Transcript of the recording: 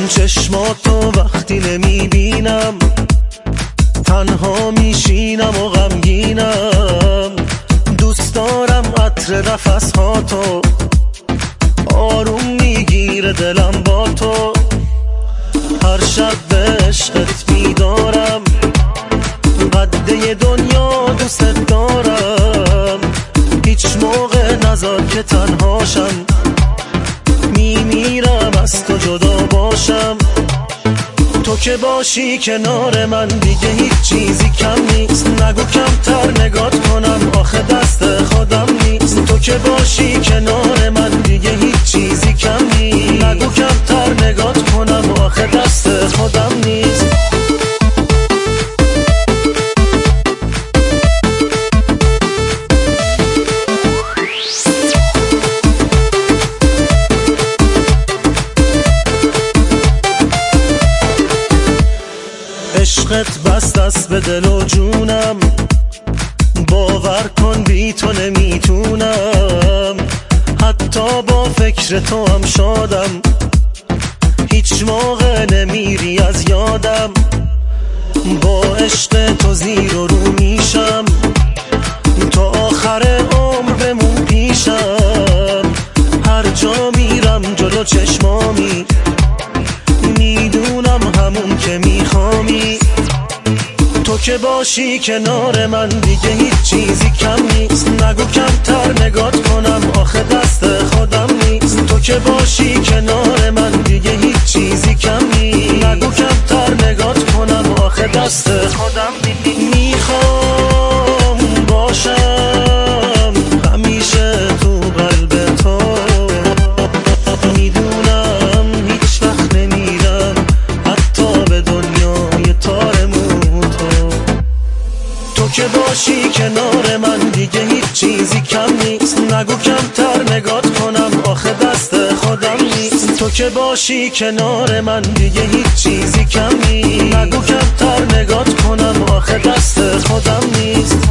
چشماتو وقتی نمیبینم تنها میشینم و غمگینم. دوست دارم عطر نفسهاتو، آروم میگیره دلم با تو. هر شب به عشقت بیدارم، قده دنیا دوستت دارم. هیچ موقع نذار که تنهاشم، میمیرم از تو جدا باشم. تو که باشی کنار من دیگه هیچ چیزی کم نیست. نگو کمتر نگات کنم، آخه دست خودم نیست. تو که باشی کنار من دیگه هیچ چیزی کم نیست. نگو کمتر نگات کنم، آخه دست خودم نیست. عشقت بست دست به دل و جونم، باور کن بی تو نمیتونم. حتی با فکر تو هم شادم، هیچ موقع نمیری از یادم. با عشق تو زیر و رو میشم، تا آخر عمر بمون پیشم. هر جا میرم جلو چشمامی، میدونم همون که میخوامی. تو که باشی کنار من دیگه هیچ چیزی کم نیست. نگو کمتر نگات کنم، آخه دست خودم نیست. تو که باشی کنار من دیگه هیچ چیزی کم نیست. نگو کمتر نگات کنم، آخه دست خودم نیست. میخوام باشم همیشه تو قلب تو، میدونم هیچ وقت نمیرم حتی به دنیای تارمون تو. تو که باشی کنار من دیگه هیچ چیزی کم نیست. نگو کمتر نگات کنم، آخه دست خودم نیست. تو که باشی کنار من دیگه هیچ چیزی کم نیست. نگو کمتر نگات کنم، آخه دست خودم نیست.